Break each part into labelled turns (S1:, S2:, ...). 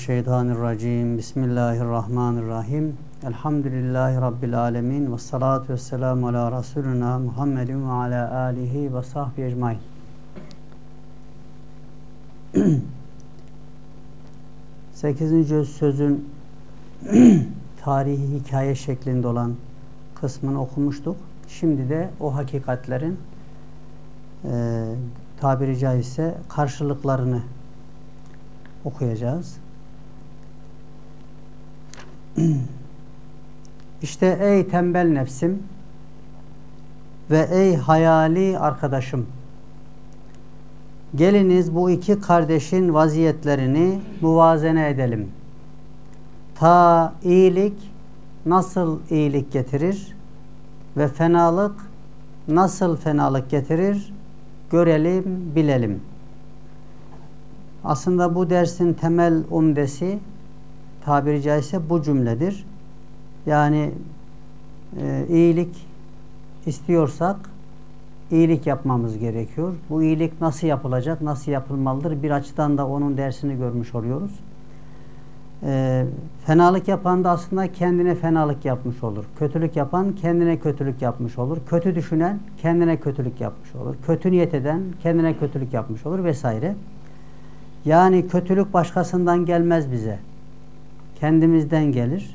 S1: Euzubillahimineşşeytanirracim. Bismillahirrahmanirrahim. Elhamdülillahi Rabbil alemin. Ve salatu ve selamu ala Resulina Muhammedin ve ala alihi ve sahbihi ecmain. Sekizinci sözün tarihi hikaye şeklinde olan kısmını okumuştuk. Şimdi de o hakikatlerin tabiri caizse karşılıklarını okuyacağız. İşte ey tembel nefsim ve ey hayali arkadaşım, geliniz bu iki kardeşin vaziyetlerini muvazene edelim. Ta iyilik nasıl iyilik getirir ve fenalık nasıl fenalık getirir görelim, bilelim. Aslında bu dersin temel umdesi tabiri caizse bu cümledir. Yani iyilik istiyorsak iyilik yapmamız gerekiyor. Bu iyilik nasıl yapılacak, nasıl yapılmalıdır? Bir açıdan da onun dersini görmüş oluyoruz. Fenalık yapan da aslında kendine fenalık yapmış olur. Kötülük yapan kendine kötülük yapmış olur. Kötü düşünen kendine kötülük yapmış olur. Kötü niyet eden kendine kötülük yapmış olur vesaire. Yani kötülük başkasından gelmez bize. Kendimizden gelir.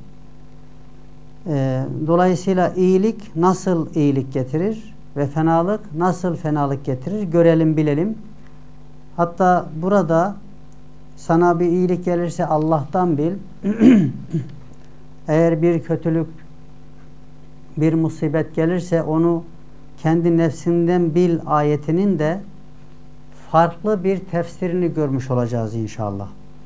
S1: Dolayısıyla iyilik nasıl iyilik getirir ve fenalık nasıl fenalık getirir görelim, bilelim. Hatta burada sana bir iyilik gelirse Allah'tan bil. Eğer bir kötülük, bir musibet gelirse onu kendi nefsinden bil ayetinin de farklı bir tefsirini görmüş olacağız inşallah.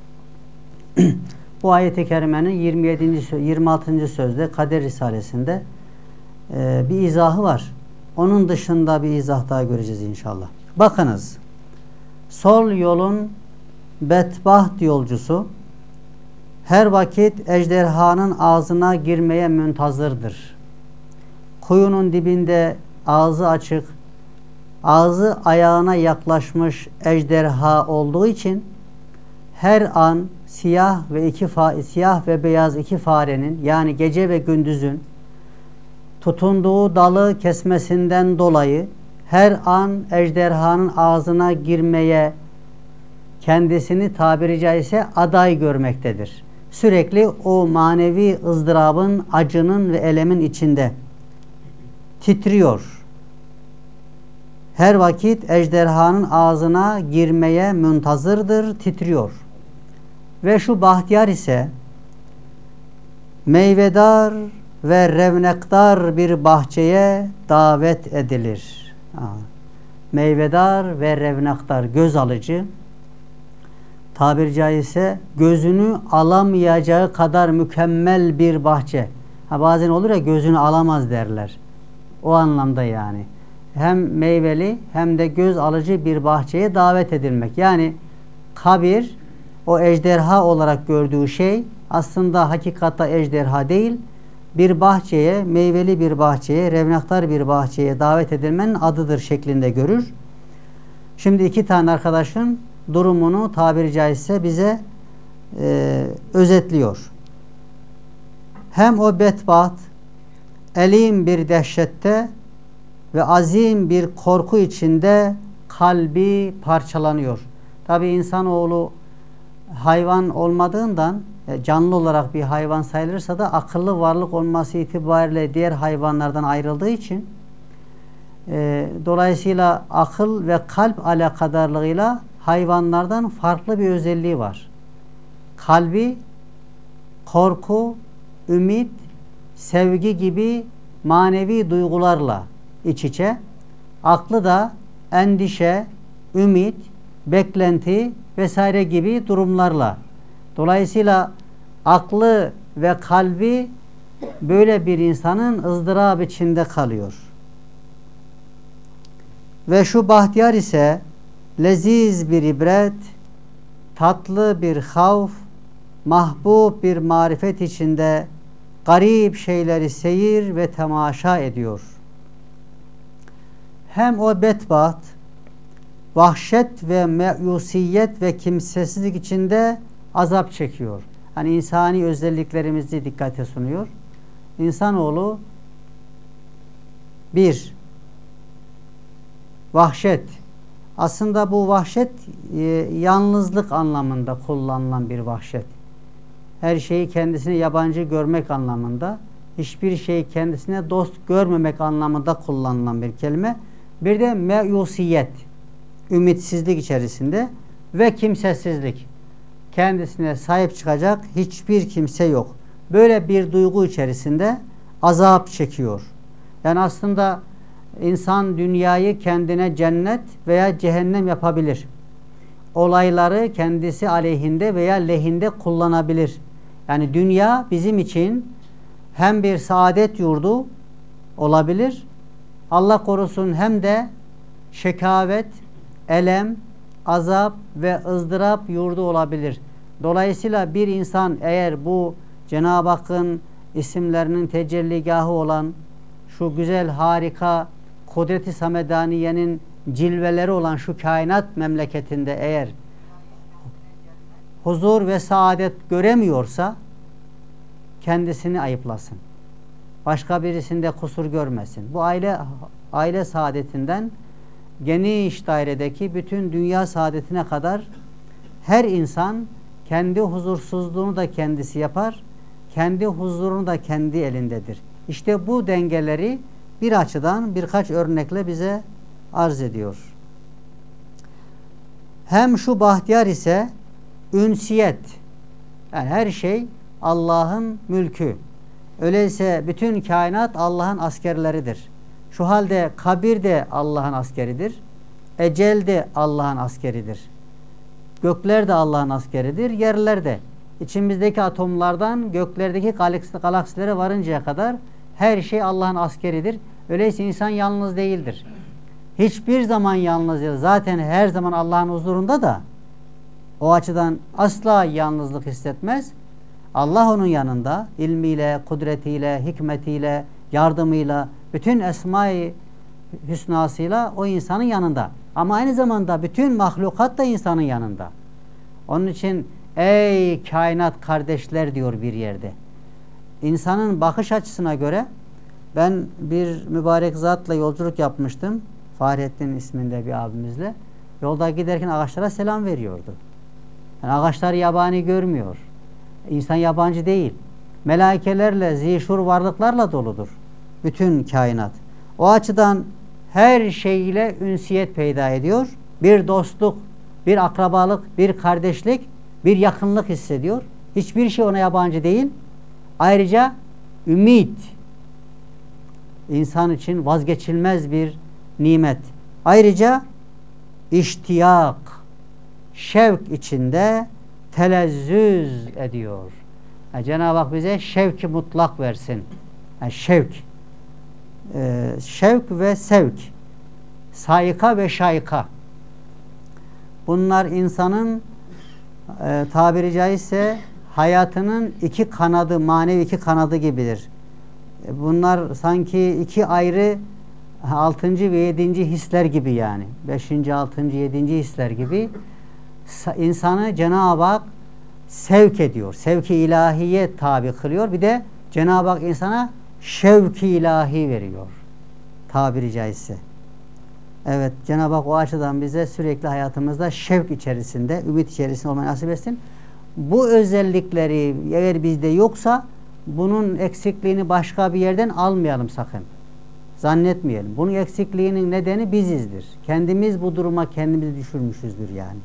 S1: Bu ayet-i kerimenin 26. sözde Kader Risalesi'nde bir izahı var. Onun dışında bir izah daha göreceğiz inşallah. Bakınız, sol yolun bedbaht yolcusu her vakit ejderhanın ağzına girmeye müntazırdır. Kuyunun dibinde ağzı açık, ağzı ayağına yaklaşmış ejderha olduğu için her an siyah ve beyaz iki farenin, yani gece ve gündüzün tutunduğu dalı kesmesinden dolayı her an ejderhanın ağzına girmeye kendisini tabiri caizse aday görmektedir. Sürekli o manevi ızdırabın, acının ve elemin içinde titriyor. Her vakit ejderhanın ağzına girmeye müntazırdır, titriyor. Ve şu bahtiyar ise meyvedar ve revnekdar bir bahçeye davet edilir. Meyvedar ve revnekdar, göz alıcı, tabiri caizse gözünü alamayacağı kadar mükemmel bir bahçe. Bazen olur ya, gözünü alamaz derler. O anlamda yani. Hem meyveli hem de göz alıcı bir bahçeye davet edilmek. Yani kabir, o ejderha olarak gördüğü şey aslında hakikatta ejderha değil, bir bahçeye, meyveli bir bahçeye, revnaktar bir bahçeye davet edilmenin adıdır şeklinde görür. Şimdi iki tane arkadaşın durumunu tabiri caizse bize özetliyor. Hem o bedbaht elim bir dehşette ve azim bir korku içinde kalbi parçalanıyor. Tabi insanoğlu hayvan olmadığından, canlı olarak bir hayvan sayılırsa da akıllı varlık olması itibariyle diğer hayvanlardan ayrıldığı için dolayısıyla akıl ve kalp alakadarlığıyla hayvanlardan farklı bir özelliği var. Kalbi korku, ümit, sevgi gibi manevi duygularla iç içe, aklı da endişe, ümit, beklenti vesaire gibi durumlarla. Dolayısıyla aklı ve kalbi böyle bir insanın ızdırap içinde kalıyor. Ve şu bahtiyar ise leziz bir ibret, tatlı bir havf, mahbub bir marifet içinde garip şeyleri seyir ve temaşa ediyor. Hem o bedbaht vahşet ve meyusiyet ve kimsesizlik içinde azap çekiyor. Hani insani özelliklerimizi dikkate sunuyor. İnsanoğlu bir, vahşet. Aslında bu vahşet yalnızlık anlamında kullanılan bir vahşet. Her şeyi kendisine yabancı görmek anlamında, hiçbir şeyi kendisine dost görmemek anlamında kullanılan bir kelime. Bir de meyusiyet, ümitsizlik içerisinde ve kimsesizlik. Kendisine sahip çıkacak hiçbir kimse yok. Böyle bir duygu içerisinde azap çekiyor. Yani aslında insan dünyayı kendine cennet veya cehennem yapabilir. Olayları kendisi aleyhinde veya lehinde kullanabilir. Yani dünya bizim için hem bir saadet yurdu olabilir, Allah korusun, hem de şekavet, elem, azap ve ızdırap yurdu olabilir. Dolayısıyla bir insan eğer bu Cenab-ı Hakk'ın isimlerinin tecelligahı olan şu güzel, harika kudret-i samedaniyenin cilveleri olan şu kainat memleketinde eğer huzur ve saadet göremiyorsa kendisini ayıplasın. Başka birisinde kusur görmesin. Bu aile saadetinden geniş dairedeki bütün dünya saadetine kadar her insan kendi huzursuzluğunu da kendisi yapar, kendi huzurunu da kendi elindedir. İşte bu dengeleri bir açıdan birkaç örnekle bize arz ediyor. Hem şu bahtiyar ise ünsiyet, yani her şey Allah'ın mülkü. Öyleyse bütün kainat Allah'ın askerleridir. Şu halde kabir de Allah'ın askeridir. Ecel de Allah'ın askeridir. Gökler de Allah'ın askeridir. Yerler de. İçimizdeki atomlardan göklerdeki galaksilere varıncaya kadar her şey Allah'ın askeridir. Öyleyse insan yalnız değildir. Hiçbir zaman yalnız değil. Zaten her zaman Allah'ın huzurunda da o açıdan asla yalnızlık hissetmez. Allah onun yanında ilmiyle, kudretiyle, hikmetiyle, yardımıyla, bütün esma-i hüsnasıyla o insanın yanında. Ama aynı zamanda bütün mahlukat da insanın yanında. Onun için ey kainat kardeşler diyor bir yerde. İnsanın bakış açısına göre ben bir mübarek zatla yolculuk yapmıştım. Fahrettin isminde bir abimizle. Yolda giderken ağaçlara selam veriyordu. Yani ağaçlar yabani görmüyor. İnsan yabancı değil. Melaikelerle, zişur varlıklarla doludur bütün kainat. O açıdan her şeyle ünsiyet peyda ediyor. Bir dostluk, bir akrabalık, bir kardeşlik, bir yakınlık hissediyor. Hiçbir şey ona yabancı değil. Ayrıca ümit insan için vazgeçilmez bir nimet. Ayrıca iştiyak, şevk içinde telezzüz ediyor. Cenab-ı Hak bize şevk-i mutlak versin. Şevk. Şevk ve sevk. Sayka ve şayka. Bunlar insanın tabiri caizse hayatının iki kanadı, manevi iki kanadı gibidir. Bunlar sanki iki ayrı 6. ve 7. hisler gibi yani. 5. 6. 7. hisler gibi insanı Cenab-ı Hak sevk ediyor. Sevk-i ilahiye tabi kılıyor. Bir de Cenab-ı Hak insana şevk-i ilahi veriyor. Tabiri caizse. Evet, Cenab-ı Hak o açıdan bize sürekli hayatımızda şevk içerisinde, ümit içerisinde olmayı nasip etsin. Bu özellikleri eğer bizde yoksa bunun eksikliğini başka bir yerden almayalım sakın. Zannetmeyelim. Bunun eksikliğinin nedeni bizizdir. Kendimiz bu duruma kendimizi düşürmüşüzdür yani.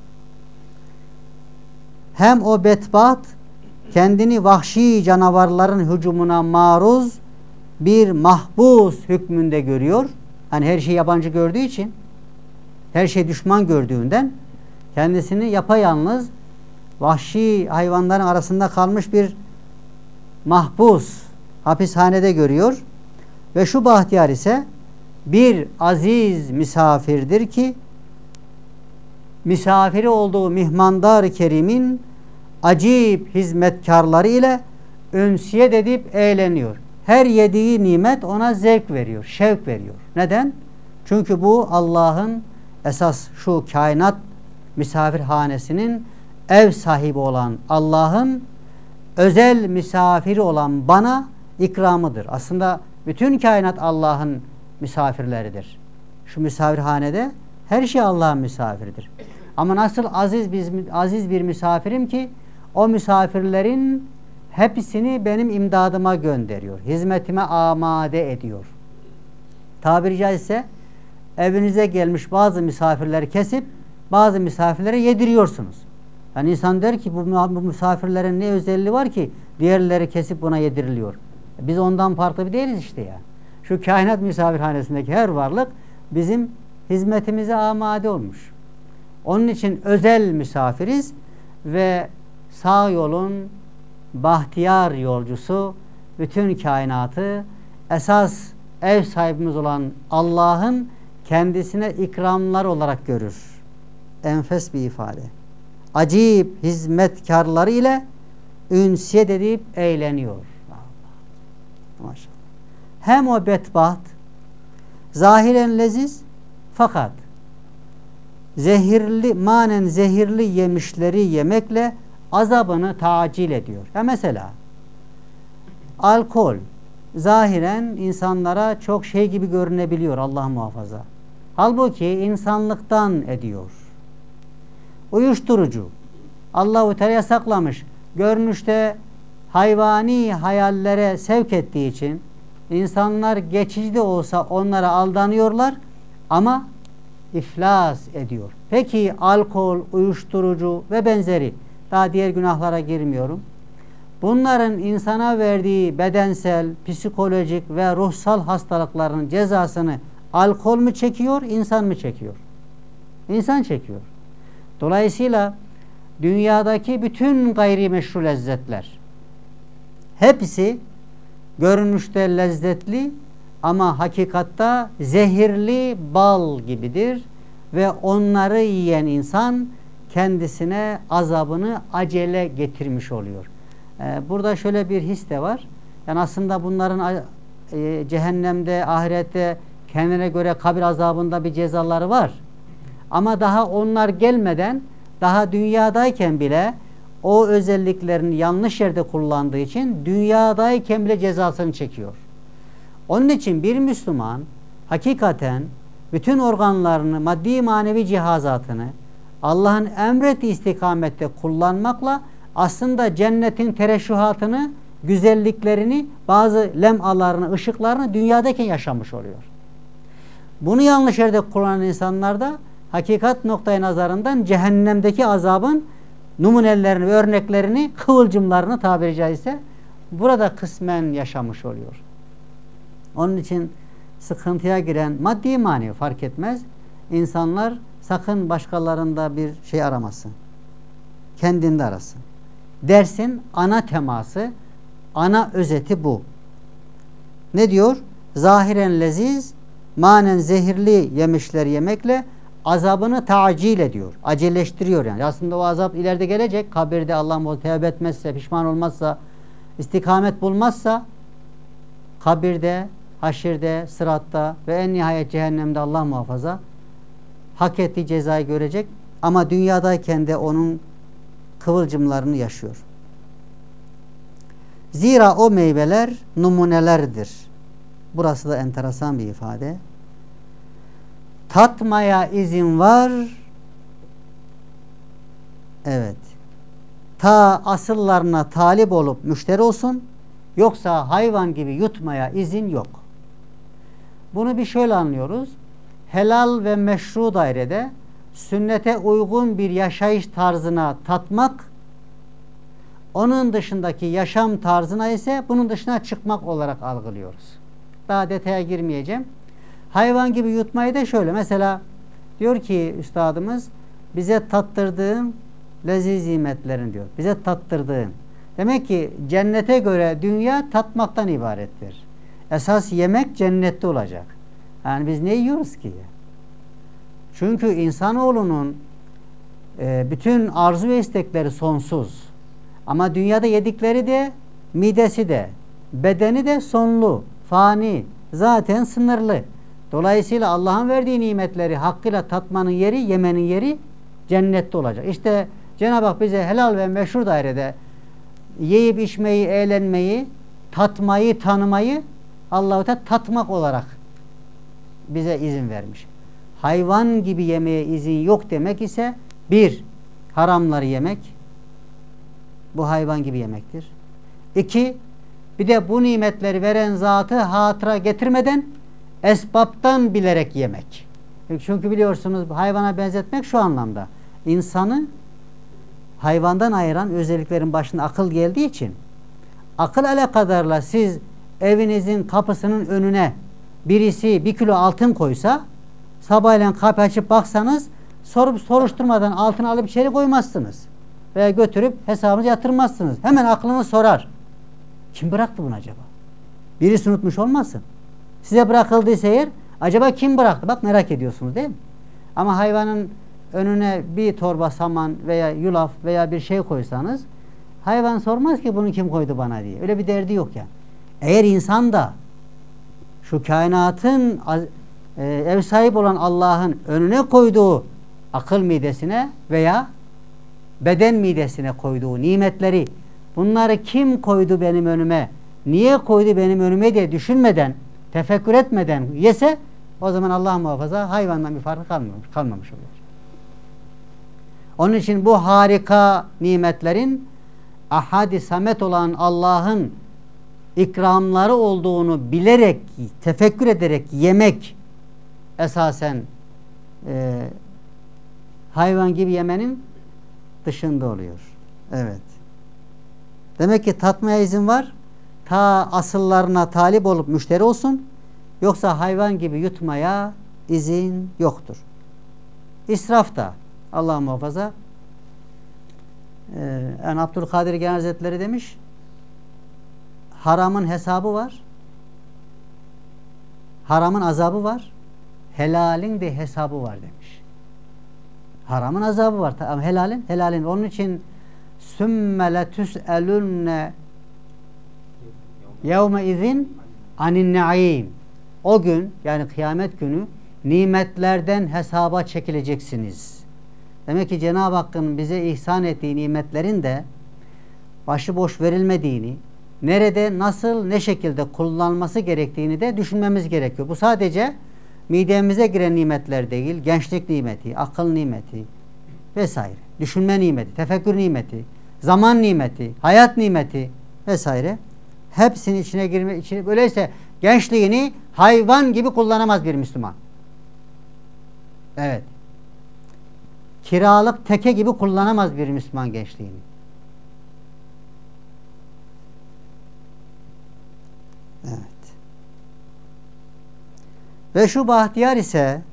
S1: Hem o bedbaht kendini vahşi canavarların hücumuna maruz bir mahpus hükmünde görüyor. Hani her şey yabancı gördüğü için, her şey düşman gördüğünden kendisini yapayalnız vahşi hayvanların arasında kalmış bir mahpus, hapishanede görüyor. Ve şu bahtiyar ise bir aziz misafirdir ki misafiri olduğu mihmandar-ı kerimin acip hizmetkarları ile ünsiyet edip eğleniyor. Her yediği nimet ona zevk veriyor, şevk veriyor. Neden? Çünkü bu Allah'ın esas şu kainat misafirhanesinin ev sahibi olan Allah'ın özel misafiri olan bana ikramıdır. Aslında bütün kainat Allah'ın misafirleridir. Şu misafirhanede her şey Allah'ın misafiridir. Ama nasıl aziz bir misafirim ki o misafirlerin hepsini benim imdadıma gönderiyor. Hizmetime amade ediyor. Tabiri caizse evinize gelmiş bazı misafirleri kesip bazı misafirlere yediriyorsunuz. Yani insan der ki bu misafirlerin ne özelliği var ki diğerleri kesip buna yediriliyor. Biz ondan farklı bir değiliz işte ya. Şu kainat misafirhanesindeki her varlık bizim hizmetimize amade olmuş. Onun için özel misafiriz ve sağ yolun bahtiyar yolcusu bütün kainatı esas ev sahibimiz olan Allah'ın kendisine ikramlar olarak görür. Enfes bir ifade. Acayip hizmetkarları ile ünsiyet edip eğleniyor. Maşallah. Hem o bedbaht zahiren leziz fakat manen zehirli yemişleri yemekle azabını tacil ediyor. Ya mesela alkol zahiren insanlara çok şey gibi görünebiliyor, Allah muhafaza. Halbuki insanlıktan ediyor. Uyuşturucu Allah-u Teala yasaklamış. Görünüşte hayvani hayallere sevk ettiği için insanlar geçici de olsa onlara aldanıyorlar ama iflas ediyor. Peki alkol, uyuşturucu ve benzeri, daha diğer günahlara girmiyorum. Bunların insana verdiği bedensel, psikolojik ve ruhsal hastalıkların cezasını alkol mü çekiyor, insan mı çekiyor? İnsan çekiyor. Dolayısıyla dünyadaki bütün gayrimeşru lezzetler hepsi görünüşte lezzetli ama hakikatta zehirli bal gibidir ve onları yiyen insan kendisine azabını acele getirmiş oluyor. Burada şöyle bir his de var. Yani aslında bunların cehennemde, ahirette kendine göre kabir azabında bir cezaları var. Ama daha onlar gelmeden, daha dünyadayken bile o özelliklerini yanlış yerde kullandığı için dünyadayken bile cezasını çekiyor. Onun için bir Müslüman hakikaten bütün organlarını, maddi manevi cihazatını Allah'ın emrettiği istikamette kullanmakla aslında cennetin tereşühatını, güzelliklerini, bazı lemalarını, ışıklarını dünyadayken yaşamış oluyor. Bunu yanlış yerde kullanan insanlar da hakikat noktayı nazarından cehennemdeki azabın numunelerini, örneklerini, kıvılcımlarını tabiri caizse burada kısmen yaşamış oluyor. Onun için sıkıntıya giren maddi manevi fark etmez. İnsanlar sakın başkalarında bir şey aramasın. Kendinde arasın. Dersin ana teması, ana özeti bu. Ne diyor? Zahiren leziz, manen zehirli yemişler yemekle azabını tacil ediyor. Aceleştiriyor yani. Aslında o azap ileride gelecek. Kabirde Allah tevbe etmezse, pişman olmazsa, istikamet bulmazsa kabirde, haşirde, sıratta ve en nihayet cehennemde Allah muhafaza hak ettiği cezayı görecek. Ama dünyadayken de onun kıvılcımlarını yaşıyor. Zira o meyveler numunelerdir. Burası da enteresan bir ifade. Tatmaya izin var. Evet. Ta asıllarına talip olup müşteri olsun. Yoksa hayvan gibi yutmaya izin yok. Bunu bir şöyle anlıyoruz. Helal ve meşru dairede sünnete uygun bir yaşayış tarzına tatmak, onun dışındaki yaşam tarzına ise bunun dışına çıkmak olarak algılıyoruz. Daha detaya girmeyeceğim. Hayvan gibi yutmayı da şöyle. Mesela diyor ki üstadımız, bize tattırdığın leziz nimetlerin diyor. Bize tattırdığın. Demek ki cennete göre dünya tatmaktan ibarettir. Esas yemek cennette olacak. Yani biz ne yiyoruz ki? Çünkü insanoğlunun bütün arzu ve istekleri sonsuz. Ama dünyada yedikleri de, midesi de, bedeni de sonlu, fani, zaten sınırlı. Dolayısıyla Allah'ın verdiği nimetleri hakkıyla tatmanın yeri, yemenin yeri cennette olacak. İşte Cenab-ı Hak bize helal ve meşru dairede yiyip içmeyi, eğlenmeyi, tatmayı, tanımayı Allah-u Teala tatmak olarak bize izin vermiş. Hayvan gibi yemeye izin yok demek ise bir, haramları yemek bu hayvan gibi yemektir. İki, bir de bu nimetleri veren zatı hatıra getirmeden esbaptan bilerek yemek. Çünkü biliyorsunuz hayvana benzetmek şu anlamda. İnsanı hayvandan ayıran özelliklerin başına akıl geldiği için akıl alakadarla siz evinizin kapısının önüne birisi 1 kilo altın koysa sabahleyin kapı açıp baksanız sorup soruşturmadan altını alıp içeri koymazsınız. Veya götürüp hesabınızı yatırmazsınız. Hemen aklınız sorar. Kim bıraktı bunu acaba? Birisi unutmuş olmasın. Size bırakıldıysa eğer acaba kim bıraktı? Bak merak ediyorsunuz değil mi? Ama hayvanın önüne bir torba saman veya yulaf veya bir şey koysanız hayvan sormaz ki bunu kim koydu bana diye. Öyle bir derdi yok yani. Eğer insan da şu kainatın ev sahibi olan Allah'ın önüne koyduğu akıl midesine veya beden midesine koyduğu nimetleri bunları kim koydu benim önüme, niye koydu benim önüme diye düşünmeden, tefekkür etmeden yese o zaman Allah muhafaza hayvandan bir farkı kalmamış oluyor. Onun için bu harika nimetlerin ahad-i samet olan Allah'ın ikramları olduğunu bilerek, tefekkür ederek yemek esasen hayvan gibi yemenin dışında oluyor. Evet. Demek ki tatmaya izin var. Ta asıllarına talip olup müşteri olsun. Yoksa hayvan gibi yutmaya izin yoktur. İsraf da Allah muhafaza yani Abdülkadir Genel Hazretleri demiş haramın hesabı var. Haramın azabı var. Helalin de hesabı var demiş. Haramın azabı var. Ama helalin. Onun için sümme letüs'elünne yevme izin anin naim. O gün yani kıyamet günü nimetlerden hesaba çekileceksiniz. Demek ki Cenab-ı Hakk'ın bize ihsan ettiği nimetlerin de başıboş verilmediğini, nerede, nasıl, ne şekilde kullanılması gerektiğini de düşünmemiz gerekiyor. Bu sadece midemize giren nimetler değil, gençlik nimeti, akıl nimeti vesaire. Düşünme nimeti, tefekkür nimeti, zaman nimeti, hayat nimeti vesaire. Hepsinin içine girme, öyleyse gençliğini hayvan gibi kullanamaz bir Müslüman. Evet. Kiralık teke gibi kullanamaz bir Müslüman gençliğini. Evet. Ve şu bahtiyar ise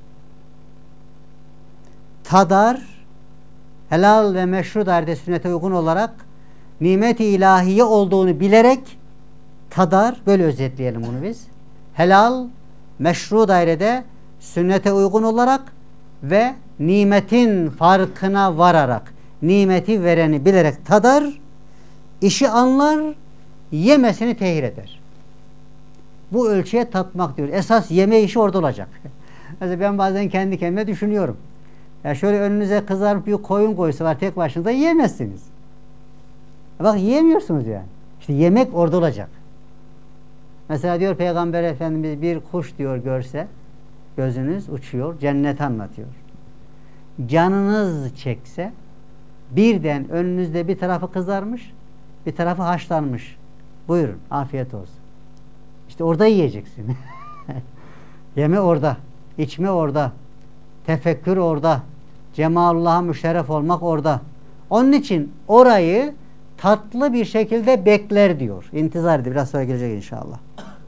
S1: tadar helal ve meşru dairede sünnete uygun olarak nimet-i ilahiye olduğunu bilerek tadar, böyle özetleyelim bunu biz. Helal, meşru dairede sünnete uygun olarak ve nimetin farkına vararak nimeti vereni bilerek tadar, işi anlar, yemesini tehir eder. Bu ölçüye tatmak diyor. Esas yeme işi orada olacak. Mesela ben bazen kendi kendime düşünüyorum. Ya şöyle önünüze kızarıp bir koyun koysalar tek başınıza yiyemezsiniz. Bak yiyemiyorsunuz yani. İşte yemek orada olacak. Mesela diyor Peygamber Efendimiz bir kuş diyor görse gözünüz uçuyor, cenneti anlatıyor. Canınız çekse birden önünüzde bir tarafı kızarmış, bir tarafı haşlanmış. Buyurun, afiyet olsun. İşte orada yiyeceksin. Yeme orada, içme orada, tefekkür orada, Cemalullah'a müşerref olmak orada. Onun için orayı tatlı bir şekilde bekler diyor. İntizar ediyor. Biraz sonra gelecek inşallah.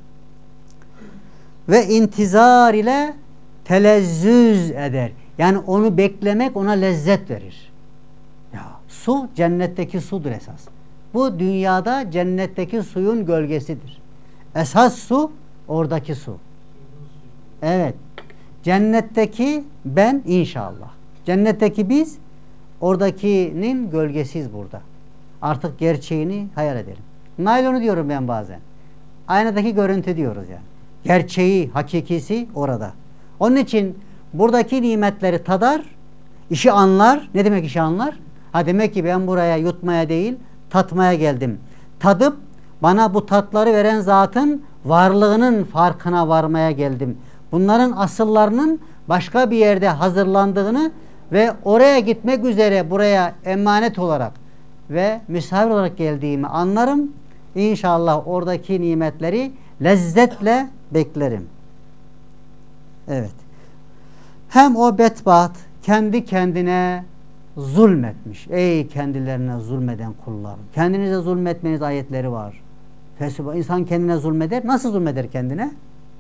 S1: Ve intizar ile telezzüz eder. Yani onu beklemek ona lezzet verir. Ya, su cennetteki sudur esas. Bu dünyada cennetteki suyun gölgesidir. Esas su oradaki su. Evet. Cennetteki ben inşallah. Cennetteki biz oradakinin gölgesiz burada. Artık gerçeğini hayal edelim. Naylonu diyorum ben bazen. Aynadaki görüntü diyoruz yani. Gerçeği, hakikisi orada. Onun için buradaki nimetleri tadar, işi anlar. Ne demek işi anlar? Ha demek ki ben buraya yutmaya değil, tatmaya geldim. Tadıp bana bu tatları veren zatın varlığının farkına varmaya geldim. Bunların asıllarının başka bir yerde hazırlandığını ve oraya gitmek üzere buraya emanet olarak ve misafir olarak geldiğimi anlarım. İnşallah oradaki nimetleri lezzetle beklerim. Evet. Hem o bedbaht kendi kendine zulmetmiş. Ey kendilerine zulmeden kullar. Kendinize zulmetmeniz ayetleri var. İnsan kendine zulmeder. Nasıl zulmeder kendine?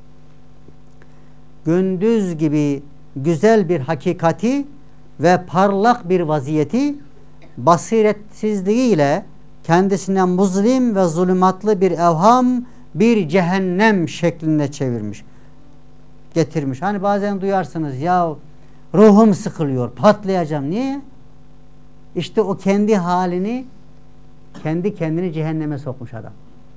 S1: Gündüz gibi güzel bir hakikati ve parlak bir vaziyeti basiretsizliğiyle kendisine muzlim ve zulümatlı bir evham, bir cehennem şeklinde çevirmiş. Getirmiş. Hani bazen duyarsınız ya ruhum sıkılıyor, patlayacağım. Niye? İşte o kendi halini, kendi kendini cehenneme sokmuş adam.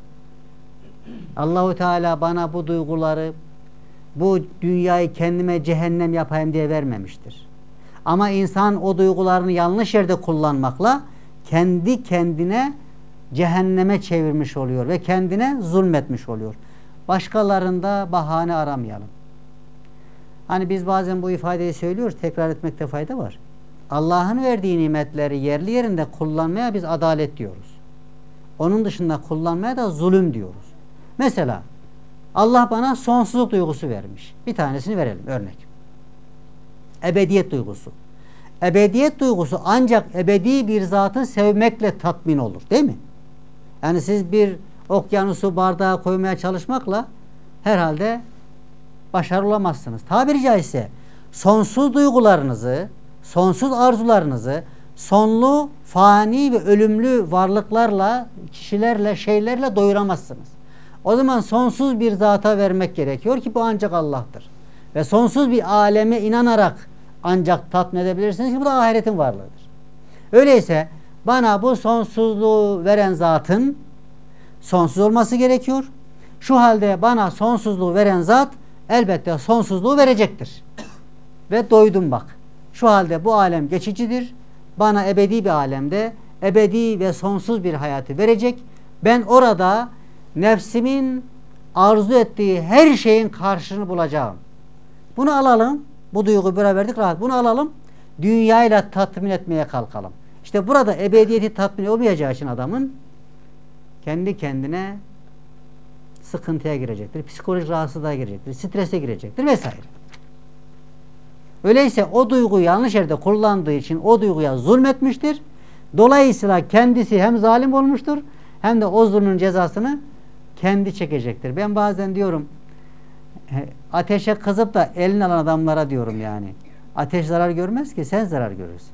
S1: Allahu Teala bana bu duyguları, bu dünyayı kendime cehennem yapayım diye vermemiştir. Ama insan o duygularını yanlış yerde kullanmakla kendi kendine cehenneme çevirmiş oluyor ve kendine zulmetmiş oluyor. Başkalarında bahane aramayalım. Hani biz bazen bu ifadeyi söylüyoruz, tekrar etmekte fayda var. Allah'ın verdiği nimetleri yerli yerinde kullanmaya biz adalet diyoruz. Onun dışında kullanmaya da zulüm diyoruz. Mesela Allah bana sonsuzluk duygusu vermiş. Bir tanesini verelim örnek. Ebediyet duygusu. Ebediyet duygusu ancak ebedi bir zatı sevmekle tatmin olur, değil mi? Yani siz bir okyanusu bardağa koymaya çalışmakla herhalde başarılı olamazsınız. Tabiri caizse sonsuz duygularınızı, sonsuz arzularınızı sonlu, fani ve ölümlü varlıklarla, kişilerle, şeylerle doyuramazsınız. O zaman sonsuz bir zata vermek gerekiyor ki bu ancak Allah'tır. Ve sonsuz bir aleme inanarak ancak tatmin edebilirsiniz ki bu da ahiretin varlığıdır. Öyleyse bana bu sonsuzluğu veren zatın sonsuz olması gerekiyor. Şu halde bana sonsuzluğu veren zat elbette sonsuzluğu verecektir. Ve doydum bak. Şu halde bu alem geçicidir. Bana ebedi bir alemde ebedi ve sonsuz bir hayatı verecek. Ben orada nefsimin arzu ettiği her şeyin karşılığını bulacağım. Bunu alalım. Bu duyguyu beraberdik rahat. Bunu alalım. Dünyayla tatmin etmeye kalkalım. İşte burada ebediyeti tatmin olmayacağı için adamın kendi kendine sıkıntıya girecektir. Psikolojik rahatsızlığa girecektir. Strese girecektir vesaire. Öyleyse o duyguyu yanlış yerde kullandığı için o duyguya zulmetmiştir. Dolayısıyla kendisi hem zalim olmuştur hem de o zulmün cezasını kendi çekecektir. Ben bazen diyorum ateşe kızıp da elini alan adamlara diyorum yani. Ateş zarar görmez ki sen zarar görürsün.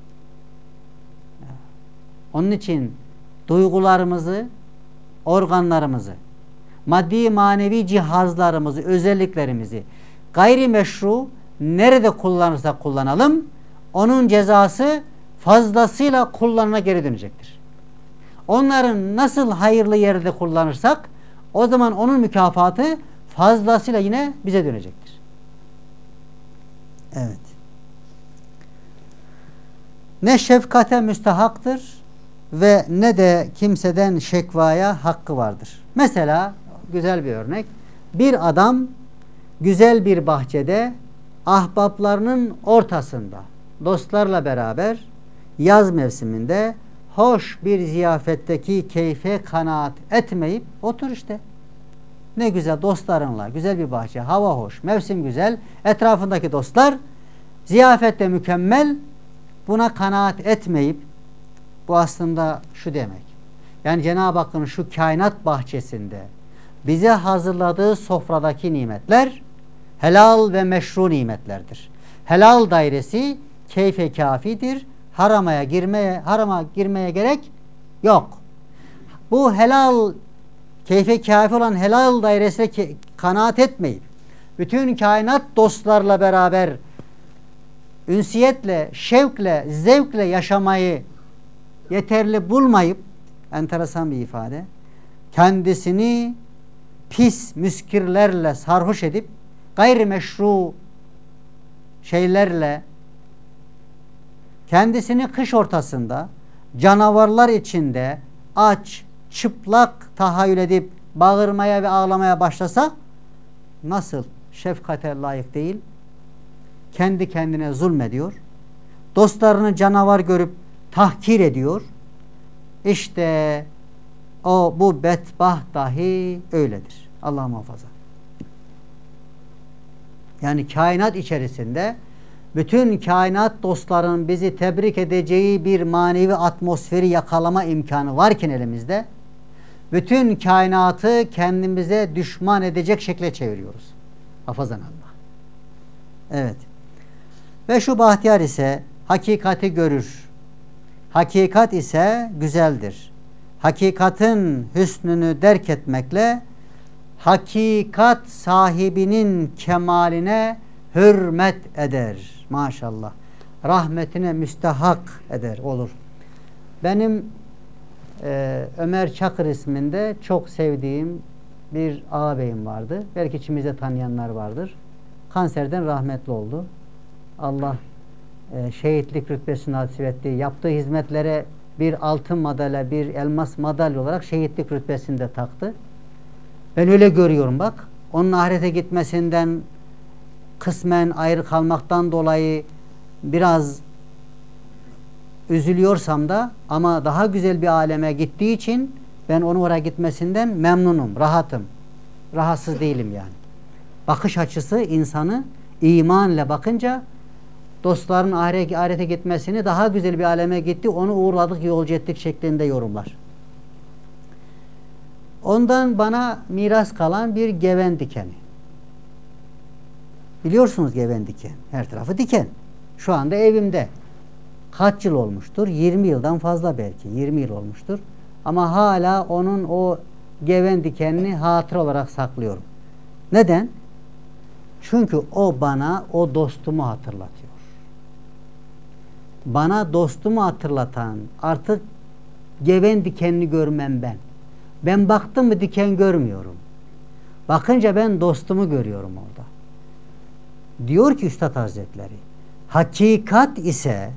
S1: Onun için duygularımızı, organlarımızı, maddi manevi cihazlarımızı, özelliklerimizi gayrimeşru nerede kullanırsak kullanalım onun cezası fazlasıyla kullanına geri dönecektir. Onların nasıl hayırlı yerde kullanırsak o zaman onun mükafatı fazlasıyla yine bize dönecektir. Evet. Ne şefkate müstehaktır ve ne de kimseden şekvaya hakkı vardır. Mesela güzel bir örnek. Bir adam güzel bir bahçede ahbaplarının ortasında dostlarla beraber yaz mevsiminde hoş bir ziyafetteki keyfe kanaat etmeyip otur işte. Ne güzel dostlarınla, güzel bir bahçe, hava hoş, mevsim güzel, etrafındaki dostlar ziyafette mükemmel, buna kanaat etmeyip bu aslında şu demek. Yani Cenab-ı Hakk'ın şu kainat bahçesinde bize hazırladığı sofradaki nimetler helal ve meşru nimetlerdir. Helal dairesi keyfe kafidir. Harama girmeye gerek yok. Bu helal keyfe kafi olan helal dairesine kanaat etmeyip bütün kainat dostlarla beraber ünsiyetle, şevkle, zevkle yaşamayı yeterli bulmayıp enteresan bir ifade kendisini pis müskirlerle sarhoş edip gayrimeşru şeylerle kendisini kış ortasında canavarlar içinde aç, çıplak tahayyül edip bağırmaya ve ağlamaya başlasa nasıl şefkate layık değil? Kendi kendine zulmediyor. Dostlarını canavar görüp tahkir ediyor. İşte bu bedbaht dahi öyledir. Allah muhafaza. Yani kainat içerisinde bütün kainat dostlarının bizi tebrik edeceği bir manevi atmosferi yakalama imkanı varken elimizde, bütün kainatı kendimize düşman edecek şekle çeviriyoruz. Hafazan Allah. Evet. Ve şu bahtiyar ise hakikati görür. Hakikat ise güzeldir. Hakikatin hüsnünü derk etmekle hakikat sahibinin kemaline hürmet eder. Maşallah. Rahmetine müstehak eder olur. Benim Ömer Çakır isminde çok sevdiğim bir ağabeyim vardı. Belki içimizde tanıyanlar vardır. Kanserden rahmetli oldu. Allah şehitlik rütbesini nasip etti. Yaptığı hizmetlere bir altın madalya, bir elmas madalya olarak şehitlik rütbesini de taktı. Ben öyle görüyorum bak. Onun ahirete gitmesinden kısmen ayrı kalmaktan dolayı biraz üzülüyorsam da ama daha güzel bir aleme gittiği için ben onun oraya gitmesinden memnunum, rahatım. Rahatsız değilim yani. Bakış açısı insanı imanla bakınca dostların ahirete gitmesini daha güzel bir aleme gitti, onu uğurladık, yolcu ettik şeklinde yorumlar. Ondan bana miras kalan bir geven dikeni. Biliyorsunuz geven diken. Her tarafı diken. Şu anda evimde. Kaç yıl olmuştur? 20 yıldan fazla belki. 20 yıl olmuştur. Ama hala onun o geven dikenini hatıra olarak saklıyorum. Neden? Çünkü o bana o dostumu hatırlatıyor. Bana dostumu hatırlatan artık geven dikenini görmem ben. Ben baktım mı diken görmüyorum. Bakınca ben dostumu görüyorum orada. Diyor ki Üstad Hazretleri, hakikat ise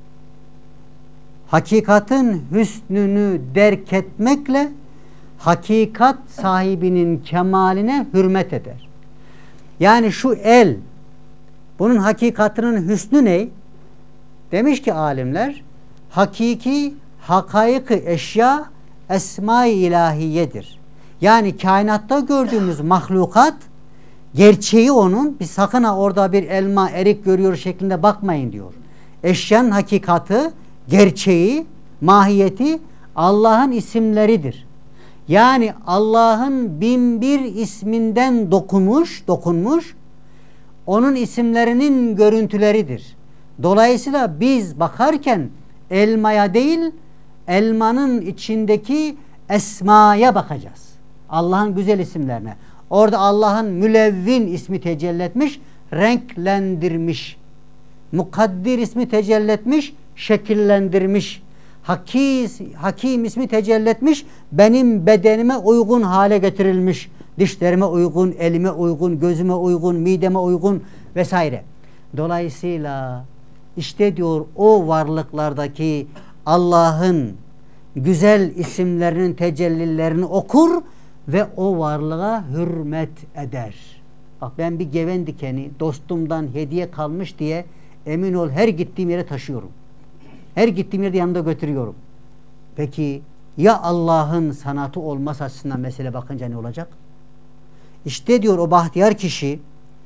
S1: hakikatin hüsnünü derk etmekle hakikat sahibinin kemaline hürmet eder. Yani şu el, bunun hakikatinin hüsnü ne? Demiş ki alimler, hakiki hakayık-ı eşya esma-i ilahiyedir. Yani kainatta gördüğümüz mahlukat gerçeği onun, bir sakın ha orada bir elma, erik görüyor şeklinde bakmayın diyor. Eşyanın hakikati, gerçeği, mahiyeti Allah'ın isimleridir. Yani Allah'ın 1001 isminden dokunmuş, onun isimlerinin görüntüleridir. Dolayısıyla biz bakarken elmaya değil, elmanın içindeki esmaya bakacağız. Allah'ın güzel isimlerine. Orada Allah'ın mülevvin ismi tecelli etmiş, renklendirmiş. Mukaddir ismi tecelli etmiş, şekillendirmiş. Hakim ismi tecelli etmiş, benim bedenime uygun hale getirilmiş. Dişlerime uygun, elime uygun, gözüme uygun, mideme uygun vesaire. Dolayısıyla işte diyor o varlıklardaki Allah'ın güzel isimlerinin tecellilerini okur ve o varlığa hürmet eder. Bak ben bir geven dikeni dostumdan hediye kalmış diye emin ol her gittiğim yere taşıyorum. Her gittiğim yerde yanımda götürüyorum. Peki ya Allah'ın sanatı olmaz açısından mesele bakınca ne olacak? İşte diyor o bahtiyar kişi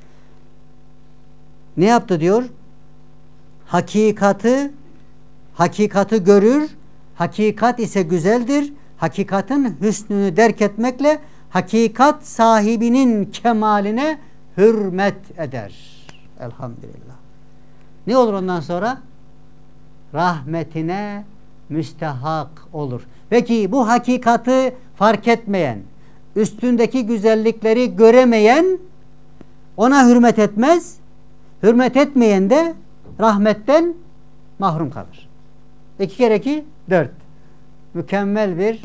S1: ne yaptı diyor? Hakikati görür. Hakikat ise güzeldir. Hakikatin hüsnünü derk etmekle hakikat sahibinin kemaline hürmet eder. Elhamdülillah. Ne olur ondan sonra? Rahmetine müstehak olur. Peki bu hakikati fark etmeyen, üstündeki güzellikleri göremeyen ona hürmet etmez. Hürmet etmeyen de rahmetten mahrum kalır. 2 kere 2 4. Mükemmel bir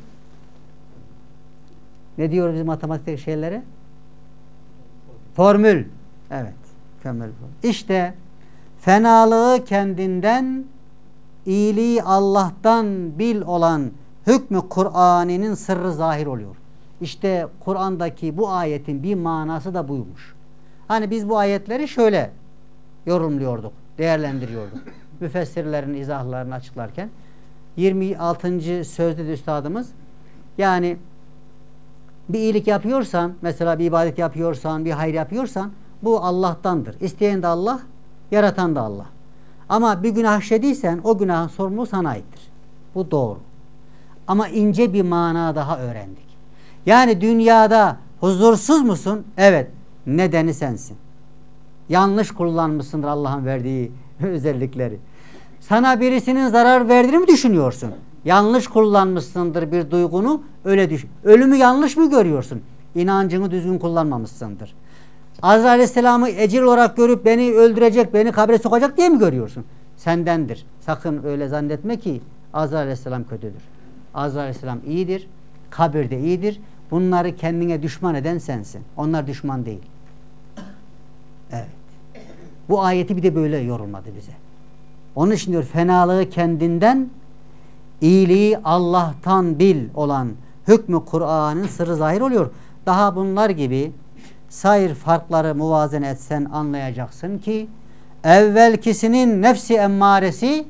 S1: ne diyoruz biz matematik şeylere? Formül. Evet. Mükemmel bir formül. İşte fenalığı kendinden iyiliği Allah'tan bil olan hükmü Kur'an'ın sırrı zahir oluyor. İşte Kur'an'daki bu ayetin bir manası da buymuş. Hani biz bu ayetleri şöyle yorumluyorduk, değerlendiriyorduk. Müfessirlerin izahlarını açıklarken 26. sözde de üstadımız, yani bir iyilik yapıyorsan, mesela bir ibadet yapıyorsan, bir hayır yapıyorsan bu Allah'tandır. İsteyen de Allah, yaratan da Allah. Ama bir günah işlediysen o günahın sorumluluğu sana aittir. Bu doğru. Ama ince bir mana daha öğrendik. Yani dünyada huzursuz musun? Evet. Nedeni sensin. Yanlış kullanmışsındır Allah'ın verdiği özellikleri. Sana birisinin zarar verdiğini mi düşünüyorsun? Yanlış kullanmışsındır bir duygunu, öyle düşün. Ölümü yanlış mı görüyorsun? İnancını düzgün kullanmamışsındır. Azrail Aleyhisselam'ı ecir olarak görüp beni öldürecek, beni kabre sokacak diye mi görüyorsun? Sendendir. Sakın öyle zannetme ki Azrail Aleyhisselam kötüdür. Azrail Aleyhisselam iyidir, kabirde iyidir. Bunları kendine düşman eden sensin. Onlar düşman değil. Evet. Bu ayeti bir de böyle yorumladı bize. Onun için diyor, fenalığı kendinden, iyiliği Allah'tan bil olan hükmü Kur'an'ın sırrı zahir oluyor. Daha bunlar gibi sair farkları muvazene etsen anlayacaksın ki evvelkisinin nefsi emmaresi,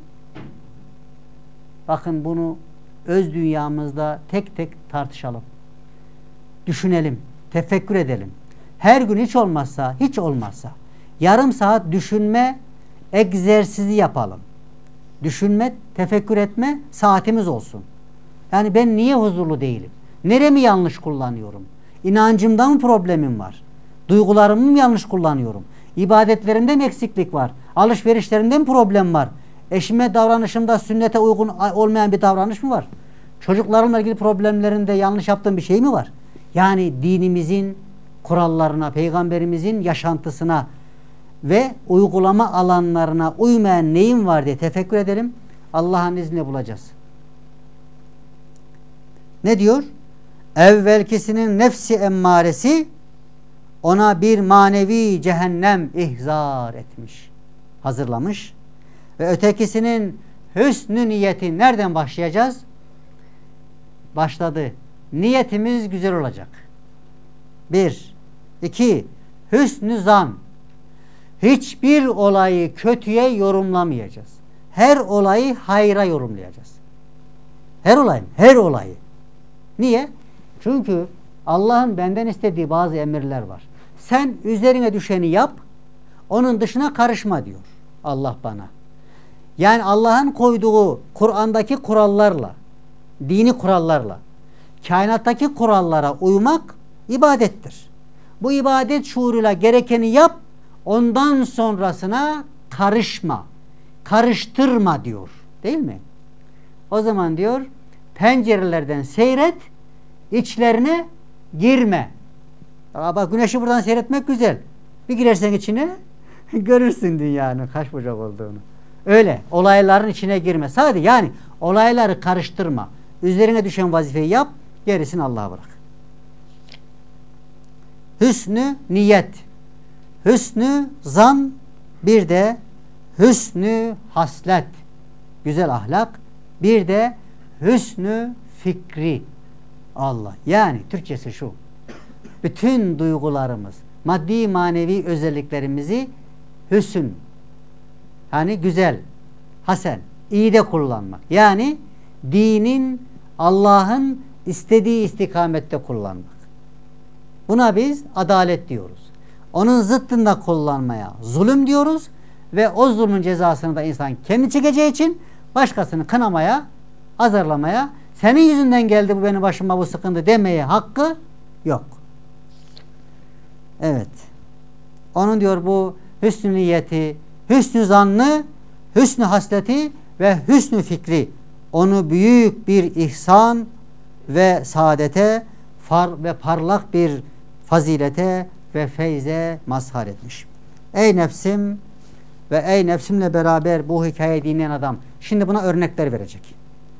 S1: bakın bunu öz dünyamızda tek tek tartışalım. Düşünelim, tefekkür edelim. Her gün hiç olmazsa yarım saat düşünme egzersizi yapalım. Düşünme, tefekkür etme saatimiz olsun. Yani ben niye huzurlu değilim? Neremi yanlış kullanıyorum? İnancımda mı problemim var? Duygularımı mı yanlış kullanıyorum? İbadetlerimde mi eksiklik var? Alışverişlerimde mi problem var? Eşime davranışımda sünnete uygun olmayan bir davranış mı var? Çocuklarımla ilgili problemlerinde yanlış yaptığım bir şey mi var? Yani dinimizin kurallarına, peygamberimizin yaşantısına ve uygulama alanlarına uymayan neyim var diye tefekkür edelim. Allah'ın izniyle bulacağız. Ne diyor? Evvelkisinin nefsi emmaresi ona bir manevi cehennem ihzar etmiş, hazırlamış. Ve ötekisinin hüsnü niyeti nereden başlayacağız? Başladı. Niyetimiz güzel olacak. 1. 2. Hüsnü zan. Hiçbir olayı kötüye yorumlamayacağız. Her olayı hayra yorumlayacağız. Her olayı. Niye? Çünkü Allah'ın benden istediği bazı emirler var. Sen üzerine düşeni yap, onun dışına karışma diyor Allah bana. Yani Allah'ın koyduğu Kur'an'daki kurallarla, dini kurallarla, kainattaki kurallara uymak ibadettir. Bu ibadet şuuruyla gerekeni yap, ondan sonrasına karışma, karıştırma diyor. Değil mi? O zaman diyor, pencerelerden seyret, içlerine girme. Bak, güneşi buradan seyretmek güzel. Bir girersen içine görürsün dünyanın kaç bucak olduğunu. Öyle olayların içine girme. Sadece yani olayları karıştırma. Üzerine düşen vazifeyi yap, gerisini Allah'a bırak. Hüsnü niyet, hüsnü zan, bir de hüsnü haslet, güzel ahlak, bir de hüsnü fikri. Allah. Yani Türkçesi şu. Bütün duygularımız, maddi manevi özelliklerimizi hüsn, hani güzel, hasen, iyi de kullanmak. Yani dinin, Allah'ın istediği istikamette kullanmak. Buna biz adalet diyoruz. Onun zıttında kullanmaya zulüm diyoruz ve o zulmün cezasını da insan kendi çekeceği için başkasını kınamaya, azarlamaya, senin yüzünden geldi bu benim başıma bu sıkıntı demeye hakkı yok. Evet. Onun diyor bu hüsnü niyeti, hüsnü zannı, hüsnü hasleti ve hüsnü fikri onu büyük bir ihsan ve saadete ve parlak bir fazilete ve feyze mazhar etmiş. Ey nefsim ve ey nefsimle beraber bu hikayeyi dinleyen adam, şimdi buna örnekler verecek.